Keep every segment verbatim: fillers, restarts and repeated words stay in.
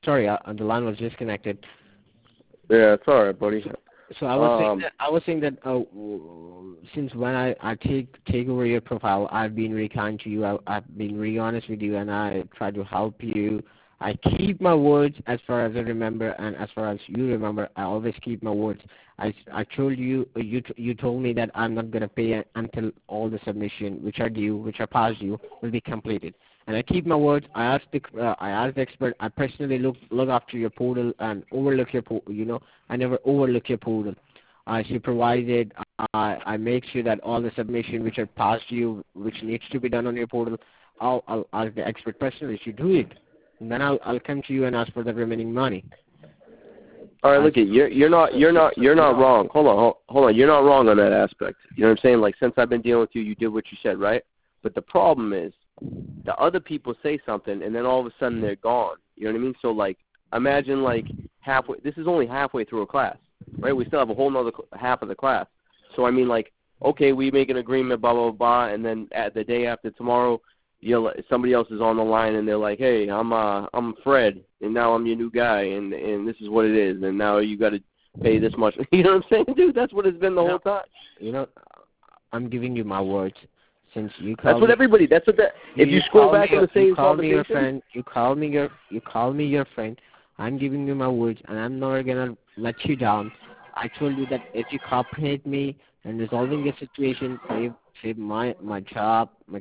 Sorry, uh, the line was disconnected. Yeah, it's all right, buddy. So I was um, saying that I was saying that uh, w- since when I, I take take over your profile, I've been very kind to you. I, I've been really honest with you, and I try to help you. I keep my words as far as I remember, and as far as you remember, I always keep my words. I, I told you you t- you told me that I'm not gonna pay until all the submission which are due, which are past due, will be completed. And I keep my words. I asked the uh, I asked the expert. I personally look look after your portal and overlook your po- you know I never overlook your portal. I supervise it. I I make sure that all the submission which are past you, which needs to be done on your portal, I'll I'll ask the expert personally to do it. And then I'll I'll come to you and ask for the remaining money. All right, look, at you're you're not you're not you're not wrong. Hold on, hold, hold on. You're not wrong on that aspect. You know what I'm saying? Like since I've been dealing with you, you did what you said, right? But the problem is, the other people say something, and then all of a sudden they're gone. You know what I mean? So like, imagine like halfway. This is only halfway through a class, right? We still have a whole nother cl- half of the class. So I mean, like, okay, we make an agreement, blah blah blah, and then at the day after tomorrow, you'll somebody else is on the line, and they're like, hey, I'm uh I'm Fred, and now I'm your new guy, and and this is what it is, and now you got to pay this much. You know what I'm saying, dude? That's what it's been the you whole know, time. You know, I'm giving you my words. Since you call That's what me, everybody. That's what that. If you, you scroll back me, in the same you call me your conversation, friend. You call me your you call me your friend. I'm giving you my words, and I'm never gonna let you down. I told you that if you cooperate me and resolving the situation, save save my my job, my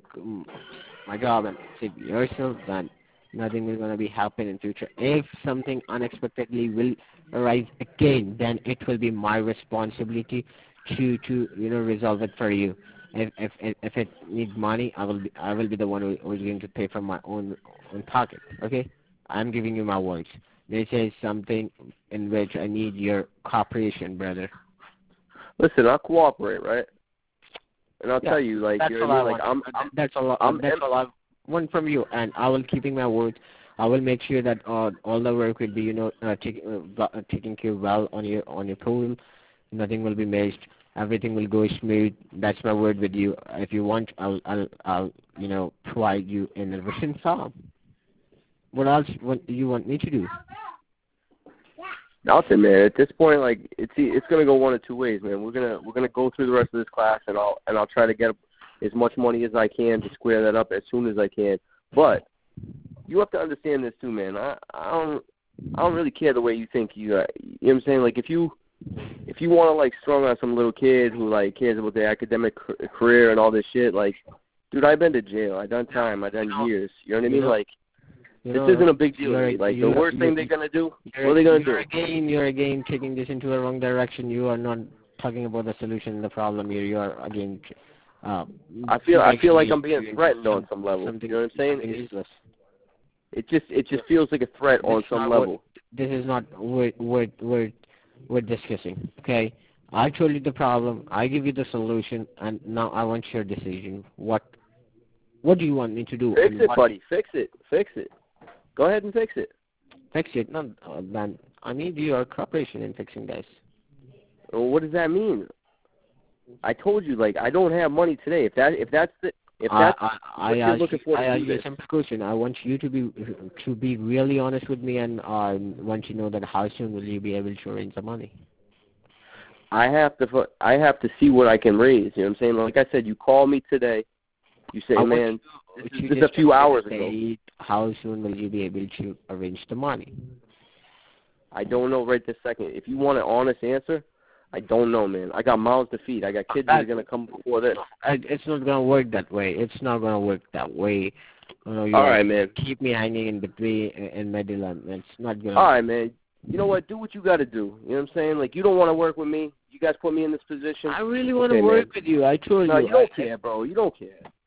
my job, and save yourself, then nothing is gonna be happening in future. If something unexpectedly will arise again, then it will be my responsibility to to you know resolve it for you. If if if it needs money, I will be I will be the one who, who is going to pay from my own own pocket. Okay, I'm giving you my words. This is something in which I need your cooperation, brother. listen, I'll cooperate, right? And I'll Yeah, tell you, like, that's you know all what I I mean? Like, want. I'm, I'm, That's all. I'm, That's all I want from you, and I will keeping my word. I will make sure that uh, all the work will be, you know, uh, take, uh, uh, taken care well on your on your pool. Nothing will be missed. Everything will go smooth. That's my word with you. If you want, I'll I'll, I'll you know provide you in a written form. What else? What do you want me to do? nothing, man. At this point, like, it's it's gonna go one of two ways, man. We're gonna we're gonna go through the rest of this class, and I'll and I'll try to get as much money as I can to square that up as soon as I can. But you have to understand this too, man. I I don't I don't really care the way you think. You uh, you know what I'm saying? Like, if you if you want to like strong on some little kid who like cares about their academic career and all this shit, like, dude, I've been to jail. I've done time. I've done years. You know what I mean? Like, You this know, isn't a big deal. you're, Like, the you're, worst you're, thing they're gonna do, you're, what are they gonna you're do? again, you're again taking this into the wrong direction. You are not talking about the solution, the problem here. You are again. Uh, I feel I feel like me I'm being threatened on some level. Something, You know what I'm saying? something It, useless. it just it just feels like a threat on some level. What, this is not what what we're we're discussing. Okay, I told you the problem. I give you the solution, and now I want your decision. What what do you want me to do? Fix and it, what, buddy. Fix it. Fix it. Go ahead and fix it. Fix it. No, uh, then I need your cooperation in fixing this. Well, what does that mean? I told you, like, I don't have money today. If that if that's the if that's I, I, what I you're looking for I to ask do you a this, simple question. I want you to be to be really honest with me, and I want to know that how soon will you be able to arrange the money? I have to I have to see what I can raise. You know what I'm saying? Like I said, you call me today. You say, I man, you, this is, this is a few hours ago. How soon will you be able to arrange the money? I don't know right this second. If you want an honest answer, I don't know, man. I got mouths to feed. I got kids that are going to come before this. It's not going to work that way. It's not going to work that way. You know, you All right, man. Keep me hanging in between in middle. It's not going to All right, man. You know what? Do what you got to do. You know what I'm saying? Like, you don't want to work with me. You guys put me in this position. I really want okay, to work man. with you. I told no, you. No, you don't I, care, bro. You don't care.